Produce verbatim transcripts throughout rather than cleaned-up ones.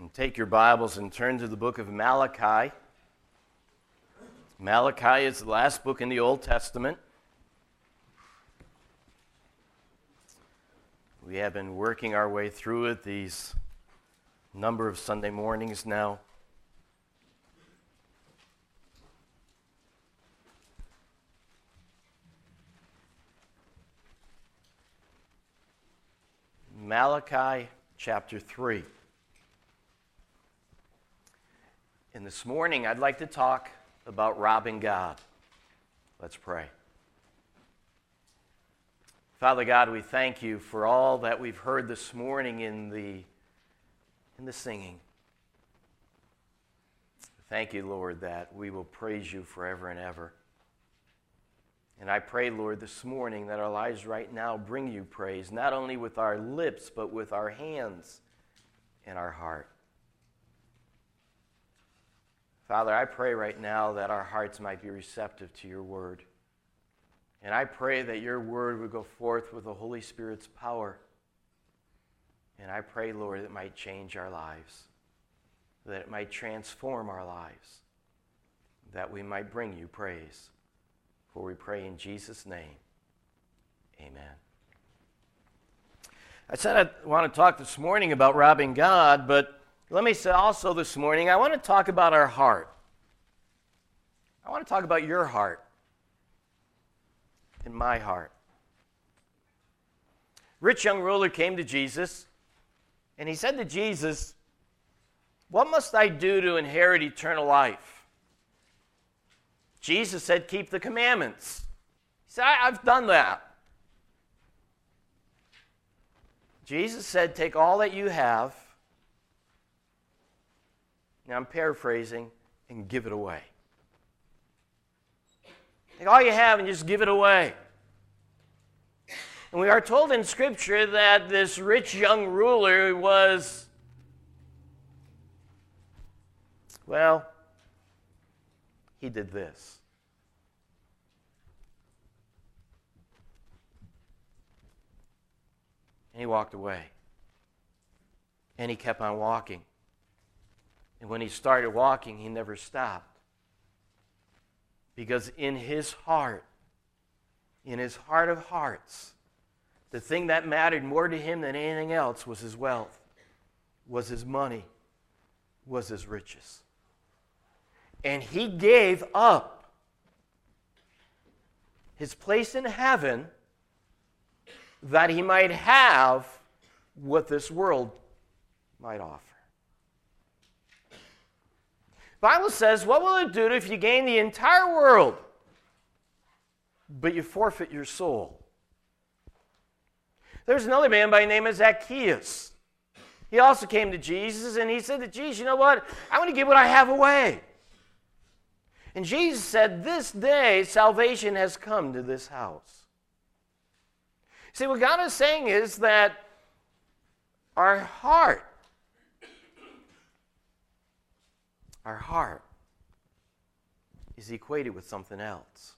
And take your Bibles and turn to the book of Malachi. Malachi is the last book in the Old Testament. We have been working our way through it these number of Sunday mornings now. Malachi chapter three. And this morning I'd like to talk about robbing God. Let's pray. Father God, we thank you for all that we've heard this morning in the, in the singing. Thank you, Lord, that we will praise you forever and ever. And I pray, Lord, this morning that our lives right now bring you praise, not only with our lips, but with our hands and our heart. Father, I pray right now that our hearts might be receptive to your word. And I pray that your word would go forth with the Holy Spirit's power. And I pray, Lord, that it might change our lives, that it might transform our lives, that we might bring you praise. For we pray in Jesus' name, amen. I said I want to talk this morning about robbing God, but let me say also this morning, I want to talk about our heart. I want to talk about your heart and my heart. Rich young ruler came to Jesus, and he said to Jesus, "What must I do to inherit eternal life?" Jesus said, "Keep the commandments." He said, I, I've done that. Jesus said, "Take all that you have," now I'm paraphrasing, "and give it away." Take all you have and just give it away. And we are told in Scripture that this rich young ruler was, well, he did this. And he walked away. And he kept on walking. And when he started walking, he never stopped. Because in his heart, in his heart of hearts, the thing that mattered more to him than anything else was his wealth, was his money, was his riches. And he gave up his place in heaven that he might have what this world might offer. The Bible says, what will it do if you gain the entire world, but you forfeit your soul? There's another man by the name of Zacchaeus. He also came to Jesus, and he said to Jesus, "You know what? I want to give what I have away." And Jesus said, "This day salvation has come to this house." See, what God is saying is that our heart, our heart is equated with something else.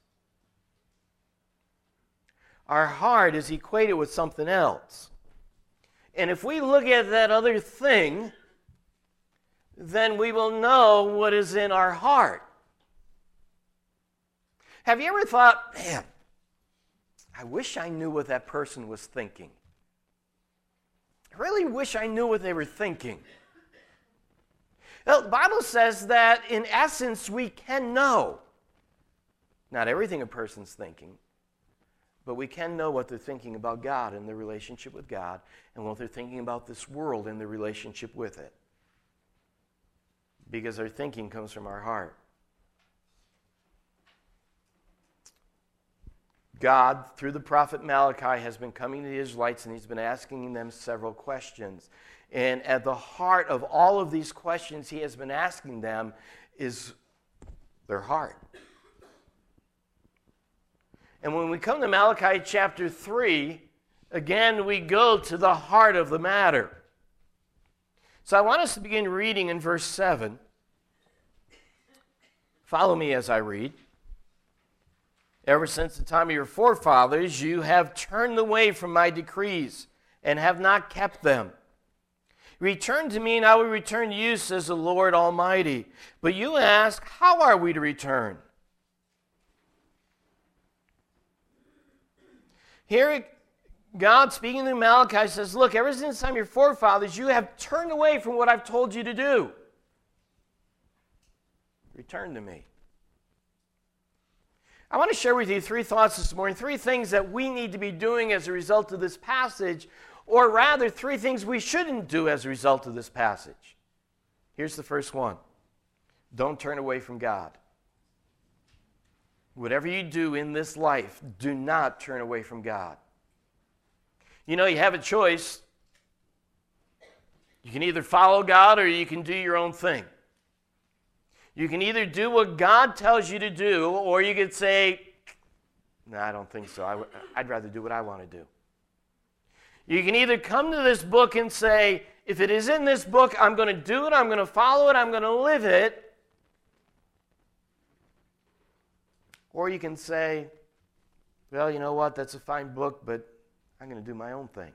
Our heart is equated with something else. And if we look at that other thing, then we will know what is in our heart. Have you ever thought, man, I wish I knew what that person was thinking. I really wish I knew what they were thinking. Well, the Bible says that in essence we can know. Not everything a person's thinking, but we can know what they're thinking about God and their relationship with God, and what they're thinking about this world and their relationship with it. Because our thinking comes from our heart. God, through the prophet Malachi, has been coming to the Israelites, and he's been asking them several questions. And at the heart of all of these questions he has been asking them is their heart. And when we come to Malachi chapter three, again we go to the heart of the matter. So I want us to begin reading in verse seven. Follow me as I read. Ever since the time of your forefathers, you have turned away from my decrees and have not kept them. Return to me, and I will return to you, says the Lord Almighty. But you ask, how are we to return? Here, God, speaking to Malachi, says, look, ever since I'm your forefathers, you have turned away from what I've told you to do. Return to me. I want to share with you three thoughts this morning, three things that we need to be doing as a result of this passage, or rather, three things we shouldn't do as a result of this passage. Here's the first one. Don't turn away from God. Whatever you do in this life, do not turn away from God. You know, you have a choice. You can either follow God or you can do your own thing. You can either do what God tells you to do, or you could say, no, I don't think so. I w- I'd rather do what I want to do. You can either come to this book and say, if it is in this book, I'm going to do it, I'm going to follow it, I'm going to live it. Or you can say, well, you know what, that's a fine book, but I'm going to do my own thing.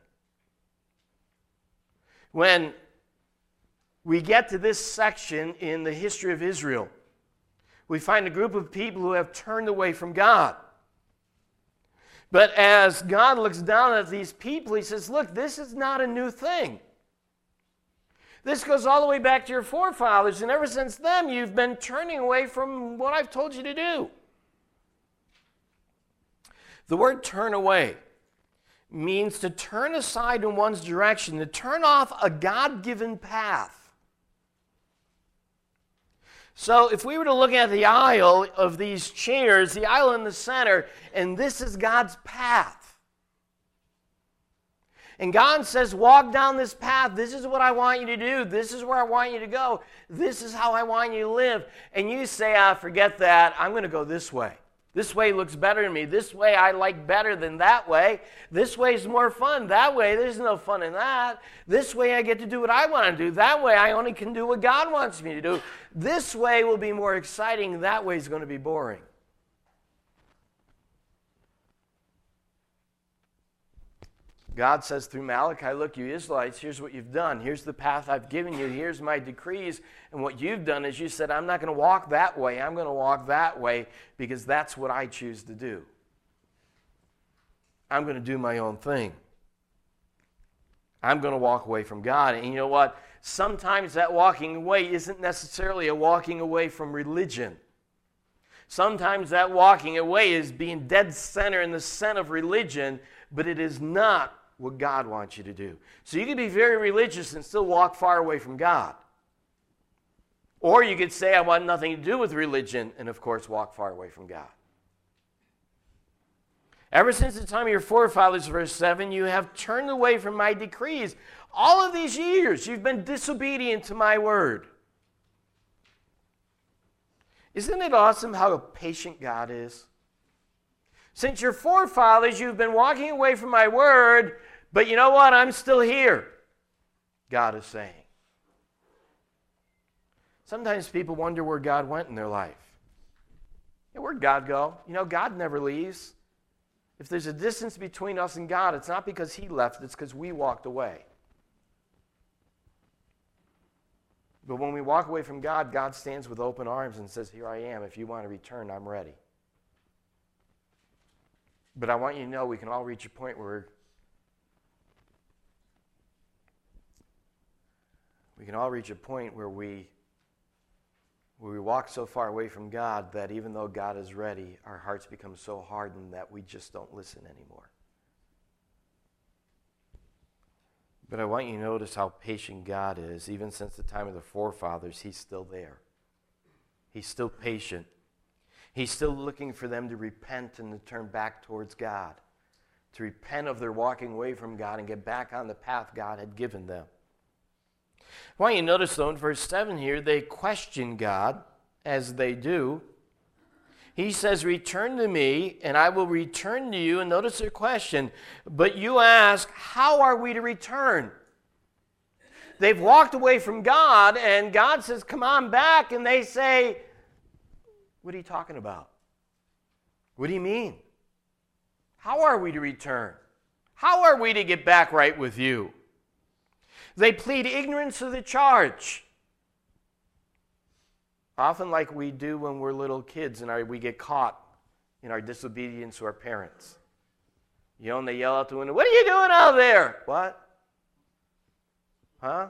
When we get to this section in the history of Israel, we find a group of people who have turned away from God. But as God looks down at these people, he says, look, this is not a new thing. This goes all the way back to your forefathers, and ever since then, you've been turning away from what I've told you to do. The word turn away means to turn aside in one's direction, to turn off a God-given path. So if we were to look at the aisle of these chairs, the aisle in the center, and this is God's path. And God says, walk down this path. This is what I want you to do. This is where I want you to go. This is how I want you to live. And you say, ah, forget that. I'm going to go this way. This way looks better to me. This way I like better than that way. This way is more fun. That way, there's no fun in that. This way I get to do what I want to do. That way I only can do what God wants me to do. This way will be more exciting. That way is going to be boring. God says through Malachi, look, you Israelites, here's what you've done. Here's the path I've given you. Here's my decrees. And what you've done is you said, I'm not going to walk that way. I'm going to walk that way because that's what I choose to do. I'm going to do my own thing. I'm going to walk away from God. And you know what? Sometimes that walking away isn't necessarily a walking away from religion. Sometimes that walking away is being dead center in the center of religion, but it is not what God wants you to do. So you can be very religious and still walk far away from God. Or you could say, I want nothing to do with religion, and of course walk far away from God. Ever since the time of your forefathers, verse seven, you have turned away from my decrees. All of these years, you've been disobedient to my word. Isn't it awesome how patient God is? Since your forefathers, you've been walking away from my word, but you know what? I'm still here, God is saying. Sometimes people wonder where God went in their life. Yeah, where'd God go? You know, God never leaves. If there's a distance between us and God, it's not because he left, it's because we walked away. But when we walk away from God, God stands with open arms and says, here I am. If you want to return, I'm ready. But I want you to know we can all reach a point where we can all reach a point where we where we walk so far away from God that even though God is ready, our hearts become so hardened that we just don't listen anymore. But I want you to notice how patient God is. Even since the time of the forefathers, he's still there. He's still patient. He's still looking for them to repent and to turn back towards God, to repent of their walking away from God and get back on the path God had given them. I want you to notice, though, in verse seven here, they question God, as they do. He says, return to me, and I will return to you. And notice their question, but you ask, how are we to return? They've walked away from God, and God says, come on back, and they say, what are you talking about? What do you mean? How are we to return? How are we to get back right with you? They plead ignorance of the charge. Often like we do when we're little kids and our, we get caught in our disobedience to our parents. You know, and they yell out the window, "What are you doing out there?" "What? Huh?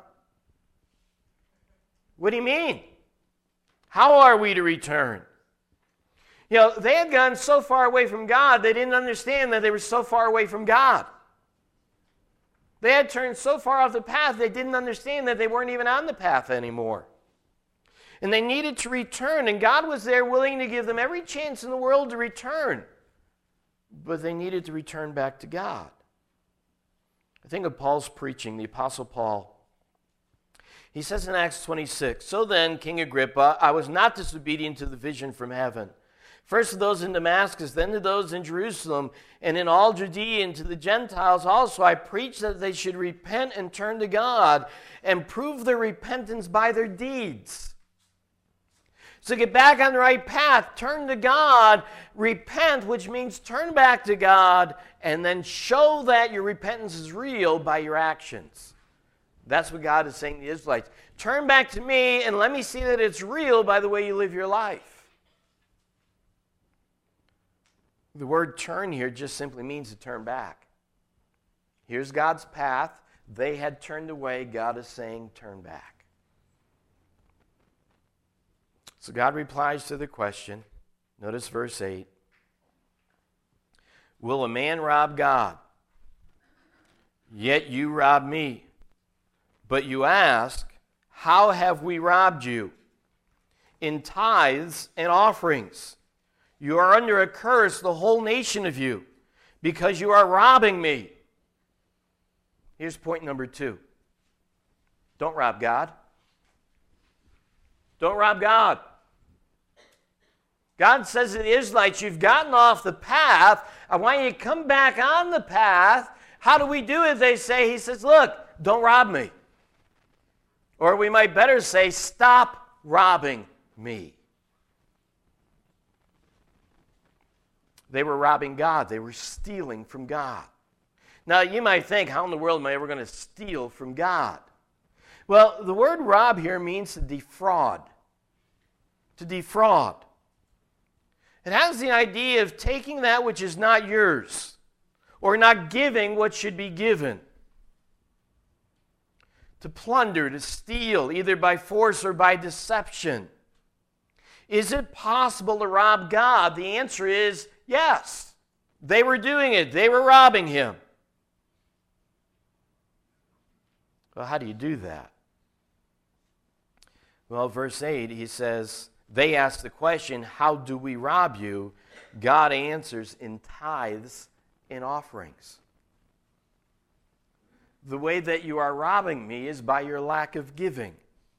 What do you mean? How are we to return?" You know, they had gone so far away from God, they didn't understand that they were so far away from God. They had turned so far off the path, they didn't understand that they weren't even on the path anymore. And they needed to return, and God was there willing to give them every chance in the world to return. But they needed to return back to God. I think of Paul's preaching, the Apostle Paul. He says in Acts twenty-six, "So then, King Agrippa, I was not disobedient to the vision from heaven. First to those in Damascus, then to those in Jerusalem, and in all Judea, and to the Gentiles also, I preached that they should repent and turn to God, and prove their repentance by their deeds." So get back on the right path, turn to God, repent, which means turn back to God, and then show that your repentance is real by your actions. That's what God is saying to the Israelites. Turn back to me and let me see that it's real by the way you live your life. The word turn here just simply means to turn back. Here's God's path. They had turned away. God is saying, turn back. So God replies to the question. Notice verse eight. "Will a man rob God? Yet you rob me. But you ask, how have we robbed you? In tithes and offerings. You are under a curse, the whole nation of you, because you are robbing me." Here's point number two. Don't rob God. Don't rob God. God says to the Israelites, you've gotten off the path. I want you to come back on the path. How do we do it? They say, he says, look, don't rob me. Or we might better say, stop robbing me. They were robbing God. They were stealing from God. Now, you might think, how in the world am I ever going to steal from God? Well, the word rob here means to defraud. To defraud. It has the idea of taking that which is not yours, or not giving what should be given. To plunder, to steal, either by force or by deception. Is it possible to rob God? The answer is yes. They were doing it. They were robbing him. Well, how do you do that? Well, verse eight, he says, they ask the question, how do we rob you? God answers in tithes and offerings. The way that you are robbing me is by your lack of giving.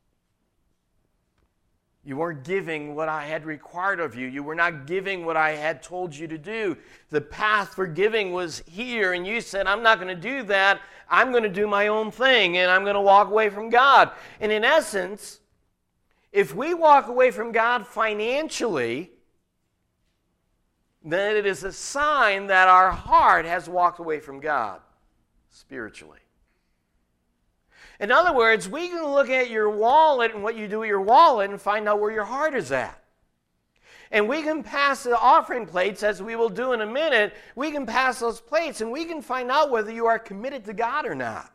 You weren't giving what I had required of you. You were not giving what I had told you to do. The path for giving was here, and you said, I'm not going to do that. I'm going to do my own thing, and I'm going to walk away from God. And in essence, if we walk away from God financially, then it is a sign that our heart has walked away from God spiritually. In other words, we can look at your wallet and what you do with your wallet and find out where your heart is at. And we can pass the offering plates, as we will do in a minute. We can pass those plates and we can find out whether you are committed to God or not.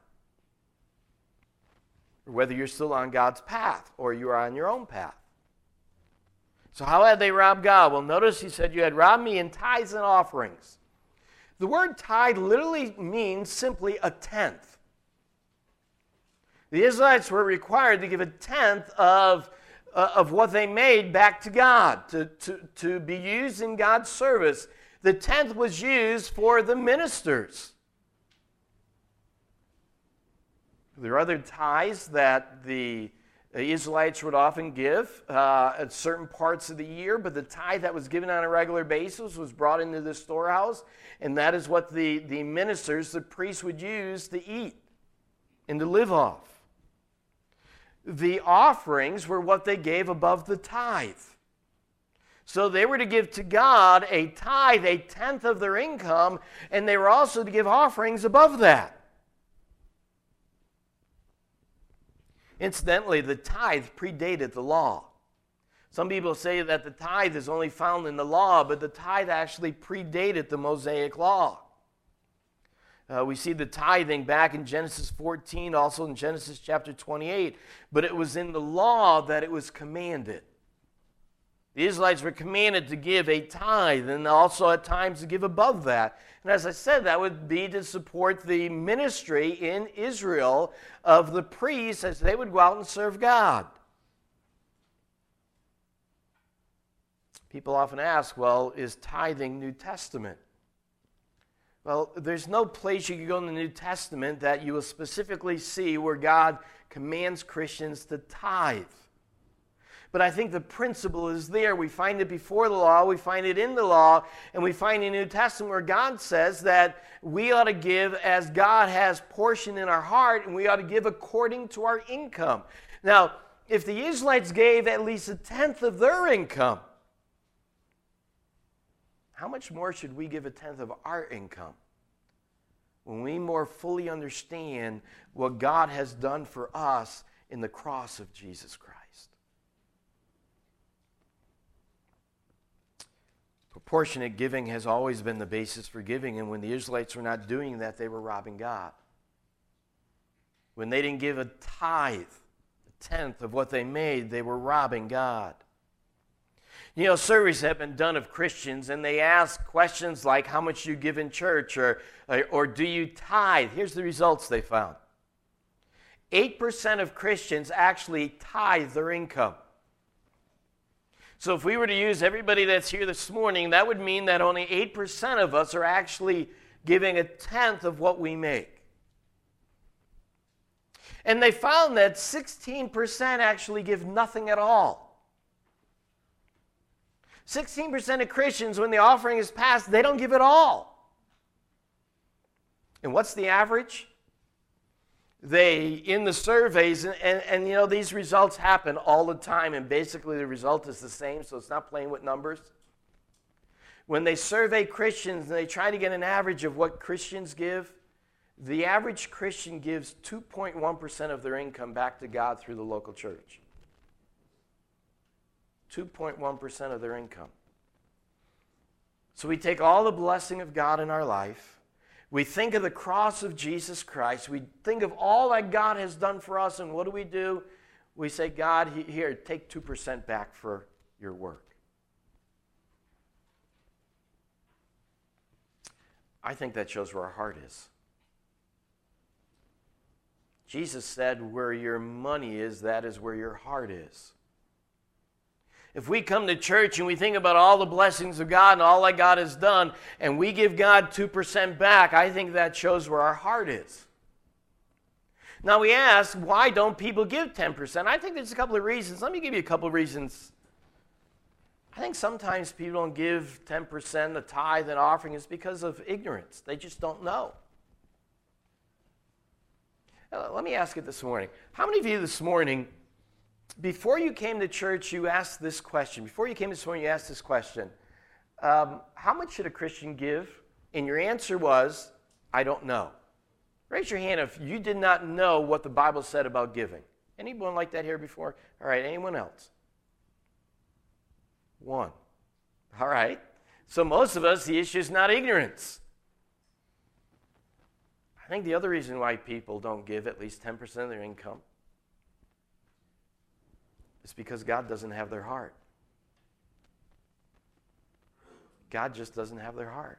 Or whether you're still on God's path or you are on your own path. So how had they robbed God? Well, notice he said, you had robbed me in tithes and offerings. The word tithe literally means simply a tenth. The Israelites were required to give a tenth of, uh, of what they made back to God, to, to, to be used in God's service. The tenth was used for the ministers. There are other tithes that the Israelites would often give uh, at certain parts of the year, but the tithe that was given on a regular basis was brought into the storehouse, and that is what the, the ministers, the priests, would use to eat and to live off. The offerings were what they gave above the tithe. So they were to give to God a tithe, a tenth of their income, and they were also to give offerings above that. Incidentally, the tithe predated the law. Some people say that the tithe is only found in the law, but the tithe actually predated the Mosaic law. Uh, we see the tithing back in Genesis fourteen, also in Genesis chapter twenty-eight, but it was in the law that it was commanded. The Israelites were commanded to give a tithe and also at times to give above that. And as I said, that would be to support the ministry in Israel of the priests as they would go out and serve God. People often ask, well, is tithing New Testament? Well, there's no place you can go in the New Testament that you will specifically see where God commands Christians to tithe. But I think the principle is there. We find it before the law, we find it in the law, and we find in the New Testament where God says that we ought to give as God has portion in our heart, and we ought to give according to our income. Now, if the Israelites gave at least a tenth of their income, how much more should we give a tenth of our income when we more fully understand what God has done for us in the cross of Jesus Christ? Proportionate giving has always been the basis for giving, and when the Israelites were not doing that, they were robbing God. When they didn't give a tithe, a tenth of what they made, they were robbing God. You know, surveys have been done of Christians, and they ask questions like, how much do you give in church, or, or, or do you tithe? Here's the results they found. eight percent of Christians actually tithe their income. So if we were to use everybody that's here this morning, that would mean that only eight percent of us are actually giving a tenth of what we make. And they found that sixteen percent actually give nothing at all. sixteen percent of Christians, when the offering is passed, they don't give it all. And what's the average? They, in the surveys, and, and, and you know, these results happen all the time, and basically the result is the same, so it's not playing with numbers. When they survey Christians and they try to get an average of what Christians give, the average Christian gives two point one percent of their income back to God through the local church. two point one percent of their income. So we take all the blessing of God in our life. We think of the cross of Jesus Christ. We think of all that God has done for us, and what do we do? We say, God, here, take two percent back for your work. I think that shows where our heart is. Jesus said, where your money is, that is where your heart is. If we come to church and we think about all the blessings of God and all that God has done, and we give God two percent back, I think that shows where our heart is. Now we ask, why don't people give ten percent? I think there's a couple of reasons. Let me give you a couple of reasons. I think sometimes people don't give ten percent, the tithe and offering is because of ignorance. They just don't know. Now, let me ask it this morning. How many of you this morning, before you came to church, you asked this question. Before you came this morning, you asked this question. Um, how much should a Christian give? And your answer was, I don't know. Raise your hand if you did not know what the Bible said about giving. Anyone like that here before? All right, anyone else? One. All right. So most of us, the issue is not ignorance. I think the other reason why people don't give at least ten percent of their income it's because God doesn't have their heart. God just doesn't have their heart.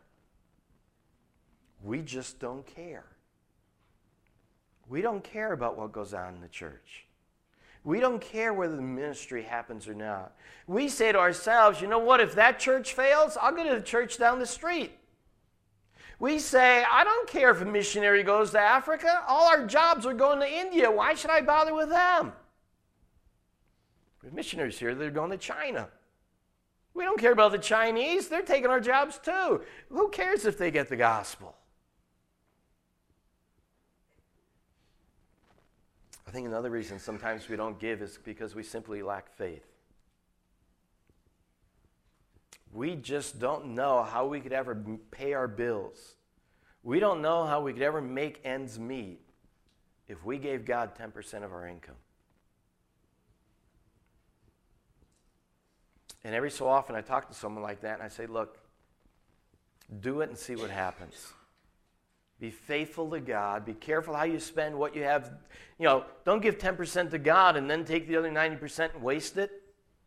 We just don't care. We don't care about what goes on in the church. We don't care whether the ministry happens or not. We say to ourselves, you know what, if that church fails, I'll go to the church down the street. We say, I don't care if a missionary goes to Africa. All our jobs are going to India. Why should I bother with them? If missionaries here, they're going to China. We don't care about the Chinese. They're taking our jobs too. Who cares if they get the gospel? I think another reason sometimes we don't give is because we simply lack faith. We just don't know how we could ever pay our bills. We don't know how we could ever make ends meet if we gave God ten percent of our income. And every so often I talk to someone like that and I say, look, do it and see what happens. Be faithful to God. Be careful how you spend what you have. You know, don't give ten percent to God and then take the other ninety percent and waste it.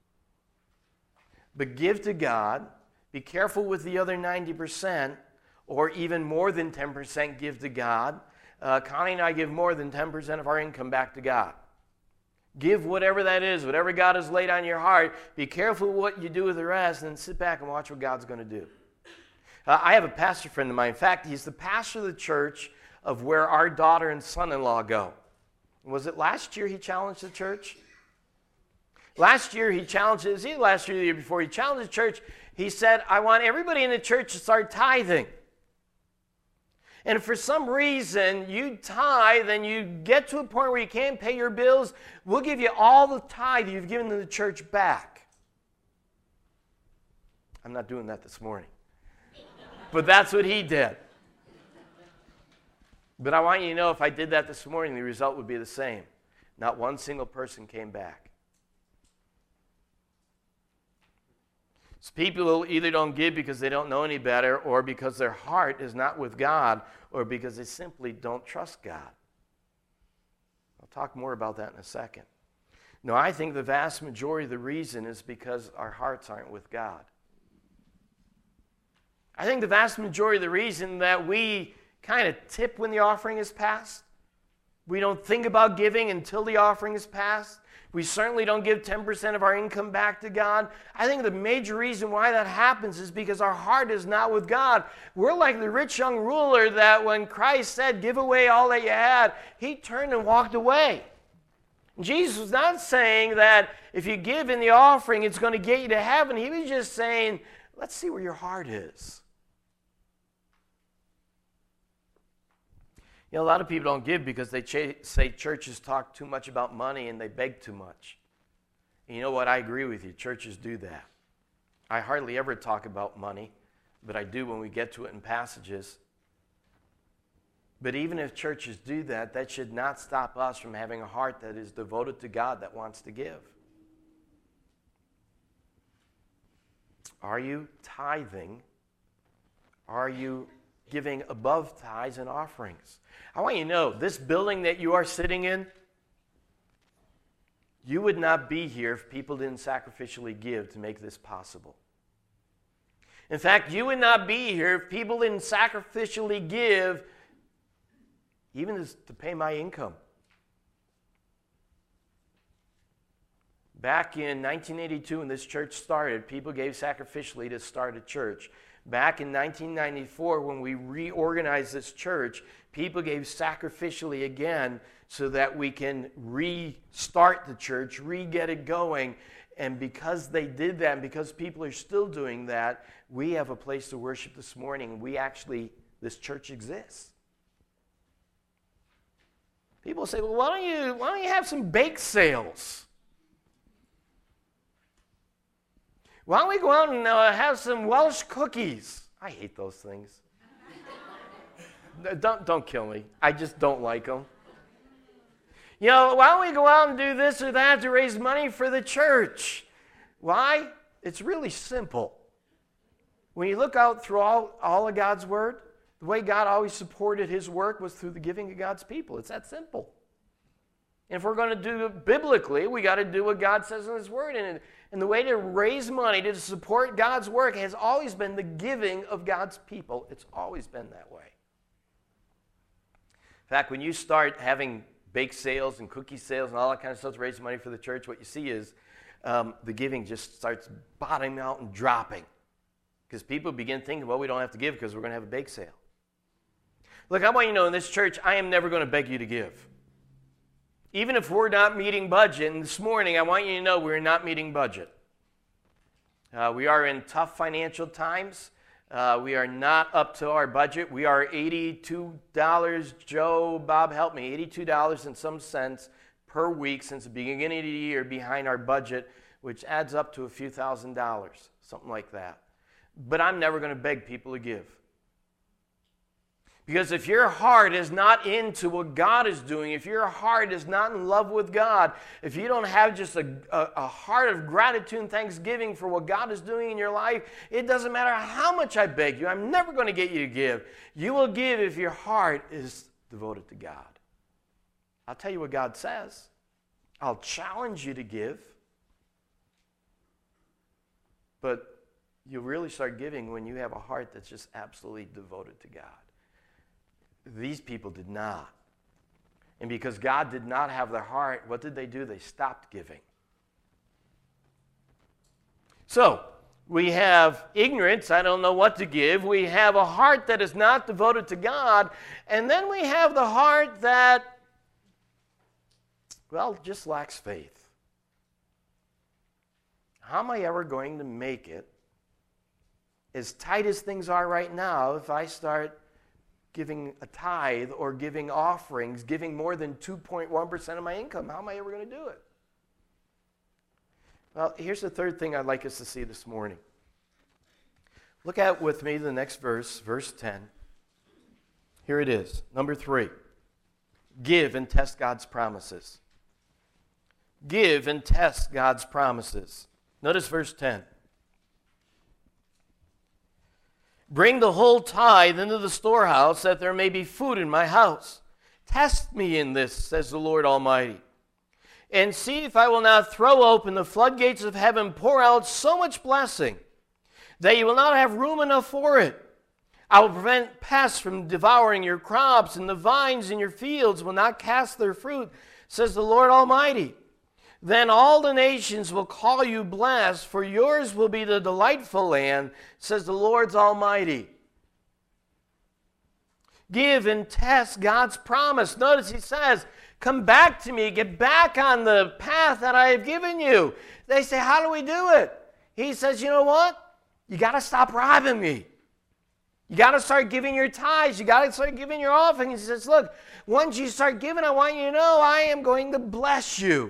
But give to God. Be careful with the other ninety percent, or even more than ten percent give to God. Uh, Connie and I give more than ten percent of our income back to God. Give whatever that is, whatever God has laid on your heart. Be careful what you do with the rest, and then sit back and watch what God's going to do. Uh, I have a pastor friend of mine. In fact, he's the pastor of the church of where our daughter and son-in-law go. Was it last year he challenged the church? Last year he challenged, is he last year or the year before, he challenged the church. He said, I want everybody in the church to start tithing. And if for some reason you tithe and you get to a point where you can't pay your bills, we'll give you all the tithe you've given to the church back. I'm not doing that this morning. But that's what he did. But I want you to know, if I did that this morning, the result would be the same. Not one single person came back. So people either don't give because they don't know any better, or because their heart is not with God, or because they simply don't trust God. I'll talk more about that in a second. No, I think the vast majority of the reason is because our hearts aren't with God. I think the vast majority of the reason that we kind of tip when the offering is passed, we don't think about giving until the offering is passed, we certainly don't give ten percent of our income back to God. I think the major reason why that happens is because our heart is not with God. We're like the rich young ruler that when Christ said, give away all that you had, he turned and walked away. Jesus was not saying that if you give in the offering, it's going to get you to heaven. He was just saying, let's see where your heart is. You know, a lot of people don't give because they ch- say churches talk too much about money and they beg too much. And you know what? I agree with you. Churches do that. I hardly ever talk about money, but I do when we get to it in passages. But even if churches do that, that should not stop us from having a heart that is devoted to God, that wants to give. Are you tithing? Are you giving above tithes and offerings? I want you to know, this building that you are sitting in, you would not be here if people didn't sacrificially give to make this possible. In fact, you would not be here if people didn't sacrificially give even to pay my income. Back in nineteen eighty-two, when this church started, people gave sacrificially to start a church. Back in nineteen ninety-four, when we reorganized this church, people gave sacrificially again so that we can restart the church, re-get it going. And because they did that, and because people are still doing that, we have a place to worship this morning. We actually, this church exists. People say, well, why don't you, why don't you have some bake sales? Why don't we go out and uh, have some Welsh cookies? I hate those things. don't, don't kill me. I just don't like them. You know, why don't we go out and do this or that to raise money for the church? Why? It's really simple. When you look out through all, all of God's Word, the way God always supported His work was through the giving of God's people. It's that simple. And if we're going to do it biblically, we got to do what God says in His Word. And, and the way to raise money to support God's work has always been the giving of God's people. It's always been that way. In fact, when you start having bake sales and cookie sales and all that kind of stuff to raise money for the church, what you see is um, the giving just starts bottoming out and dropping. Because people begin thinking, well, we don't have to give because we're going to have a bake sale. Look, I want you to know, in this church, I am never going to beg you to give. Even if we're not meeting budget, and this morning I want you to know we're not meeting budget. Uh, we are in tough financial times. Uh, we are not up to our budget. We are eighty-two dollars, Joe, Bob, help me, eighty-two dollars and some cents per week since the beginning of the year behind our budget, which adds up to a few thousand dollars, something like that. But I'm never going to beg people to give. Because if your heart is not into what God is doing, if your heart is not in love with God, if you don't have just a, a, a heart of gratitude and thanksgiving for what God is doing in your life, it doesn't matter how much I beg you. I'm never going to get you to give. You will give if your heart is devoted to God. I'll tell you what God says. I'll challenge you to give. But you'll really start giving when you have a heart that's just absolutely devoted to God. These people did not. And because God did not have their heart, what did they do? They stopped giving. So, we have ignorance, I don't know what to give. We have a heart that is not devoted to God. And then we have the heart that, well, just lacks faith. How am I ever going to make it, as tight as things are right now, if I start giving a tithe or giving offerings, giving more than two point one percent of my income? How am I ever going to do it? Well, here's the third thing I'd like us to see this morning. Look at with me the next verse, verse ten. Here it is, number three. Give and test God's promises. Give and test God's promises. Notice verse ten. Bring the whole tithe into the storehouse, that there may be food in my house. Test me in this, says the Lord Almighty, and see if I will not throw open the floodgates of heaven, pour out so much blessing, that you will not have room enough for it. I will prevent pests from devouring your crops, and the vines in your fields will not cast their fruit, says the Lord Almighty. Then all the nations will call you blessed, for yours will be the delightful land, says the Lord Almighty. Give and test God's promise. Notice he says, come back to me, get back on the path that I have given you. They say, how do we do it? He says, you know what? You got to stop robbing me. You got to start giving your tithes. You got to start giving your offerings. He says, look, once you start giving, I want you to know I am going to bless you.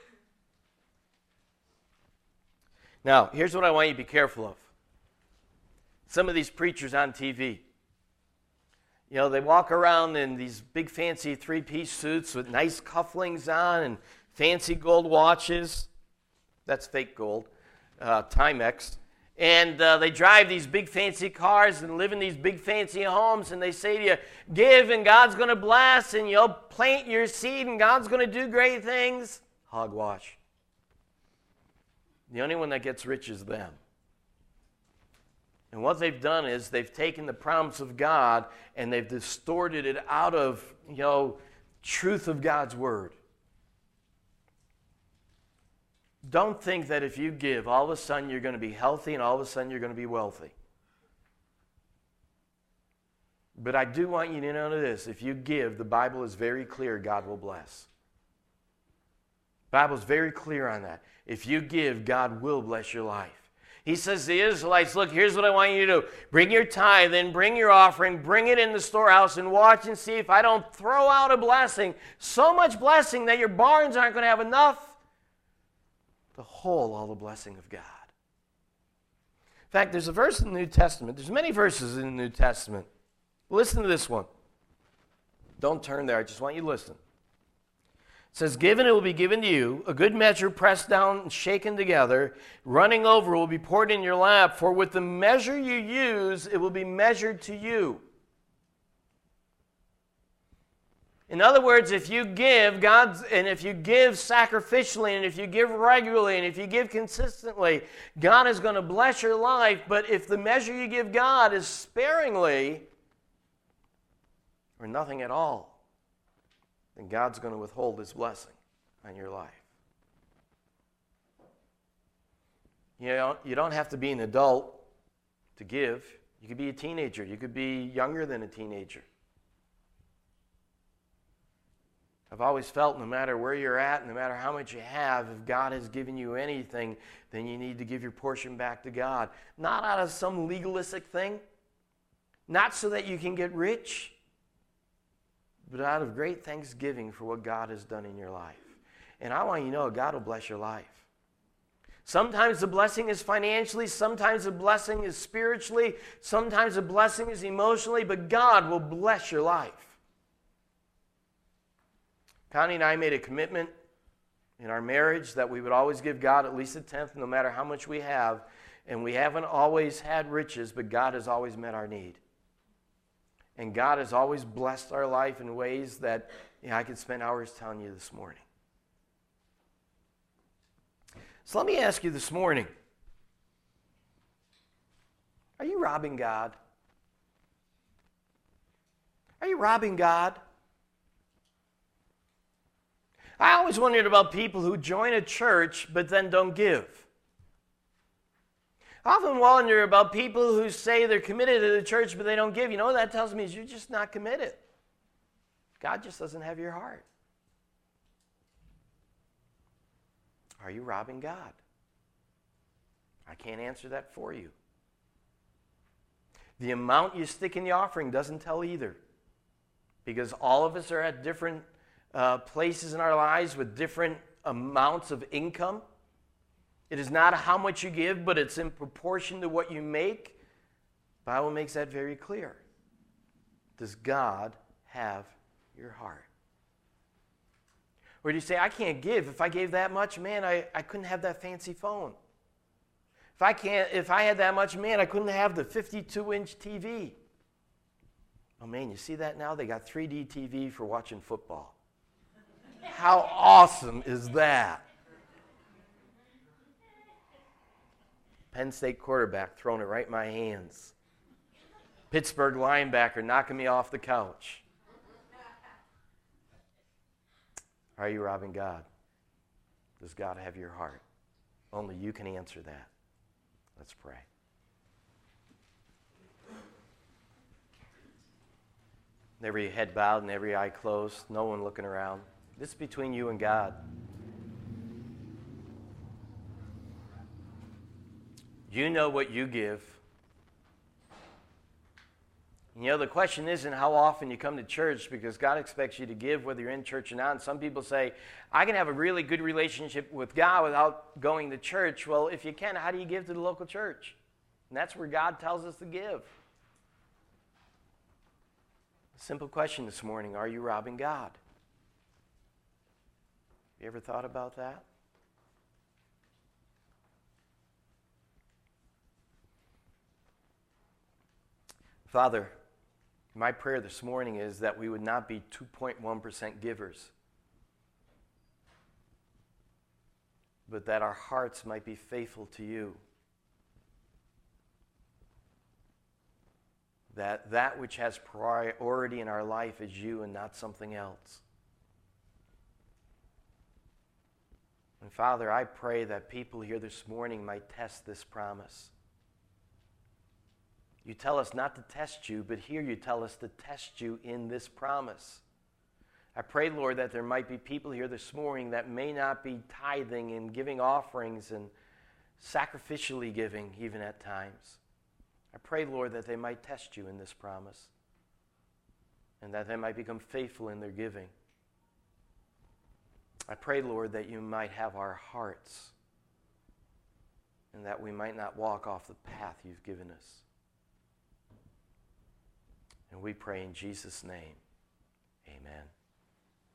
Now, here's what I want you to be careful of. Some of these preachers on T V, you know, they walk around in these big fancy three-piece suits with nice cufflinks on and fancy gold watches. That's fake gold, uh, Timex. And uh, they drive these big fancy cars and live in these big fancy homes, and they say to you, give and God's going to bless, and you'll plant your seed and God's going to do great things. Hogwash. The only one that gets rich is them. And what they've done is they've taken the promise of God and they've distorted it out of, you know, truth of God's word. Don't think that if you give, all of a sudden you're going to be healthy and all of a sudden you're going to be wealthy. But I do want you to know this. If you give, the Bible is very clear, God will bless. The Bible is very clear on that. If you give, God will bless your life. He says to the Israelites, look, here's what I want you to do. Bring your tithe in, bring your offering, bring it in the storehouse, and watch and see if I don't throw out a blessing, so much blessing that your barns aren't going to have enough to hold all the blessing of God. In fact, there's a verse in the New Testament. There's many verses in the New Testament. Listen to this one. Don't turn there. I just want you to listen. It says, given it will be given to you, a good measure pressed down and shaken together, running over will be poured in your lap, for with the measure you use, it will be measured to you. In other words, if you give, God's, and if you give sacrificially, and if you give regularly, and if you give consistently, God is going to bless your life. But if the measure you give God is sparingly, or nothing at all, then God's going to withhold His blessing on your life. You know, you don't have to be an adult to give. You could be a teenager. You could be younger than a teenager. I've always felt no matter where you're at, no matter how much you have, if God has given you anything, then you need to give your portion back to God. Not out of some legalistic thing, not so that you can get rich, but out of great thanksgiving for what God has done in your life. And I want you to know God will bless your life. Sometimes the blessing is financially, sometimes the blessing is spiritually, sometimes the blessing is emotionally, but God will bless your life. Connie and I made a commitment in our marriage that we would always give God at least a tenth, no matter how much we have. And we haven't always had riches, but God has always met our need. And God has always blessed our life in ways that, you know, I could spend hours telling you this morning. So let me ask you this morning, are you robbing God? Are you robbing God? I always wondered about people who join a church but then don't give. I often wonder about people who say they're committed to the church but they don't give. You know what that tells me is you're just not committed. God just doesn't have your heart. Are you robbing God? I can't answer that for you. The amount you stick in the offering doesn't tell either, because all of us are at different uh, places in our lives with different amounts of income. It is not how much you give, but it's in proportion to what you make. The Bible makes that very clear. Does God have your heart? Or do you say, I can't give. If I gave that much, man, I, I couldn't have that fancy phone. If I can't, if I had that much, man, I couldn't have the fifty-two inch T V. Oh, man, you see that now? They got three D T V for watching football. How awesome is that? Penn State quarterback throwing it right in my hands. Pittsburgh linebacker knocking me off the couch. Are you robbing God? Does God have your heart? Only you can answer that. Let's pray. Every head bowed and every eye closed, no one looking around. This is between you and God. You know what you give. You know, the question isn't how often you come to church, because God expects you to give whether you're in church or not. And some people say, I can have a really good relationship with God without going to church. Well, if you can, how do you give to the local church? And that's where God tells us to give. Simple question this morning, are you robbing God? You ever thought about that? Father, my prayer this morning is that we would not be two point one percent givers, but that our hearts might be faithful to you. That that which has priority in our life is you and not something else. And Father, I pray that people here this morning might test this promise. You tell us not to test you, but here you tell us to test you in this promise. I pray, Lord, that there might be people here this morning that may not be tithing and giving offerings and sacrificially giving even at times. I pray, Lord, that they might test you in this promise and that they might become faithful in their giving. I pray, Lord, that you might have our hearts and that we might not walk off the path you've given us. And we pray in Jesus' name, amen.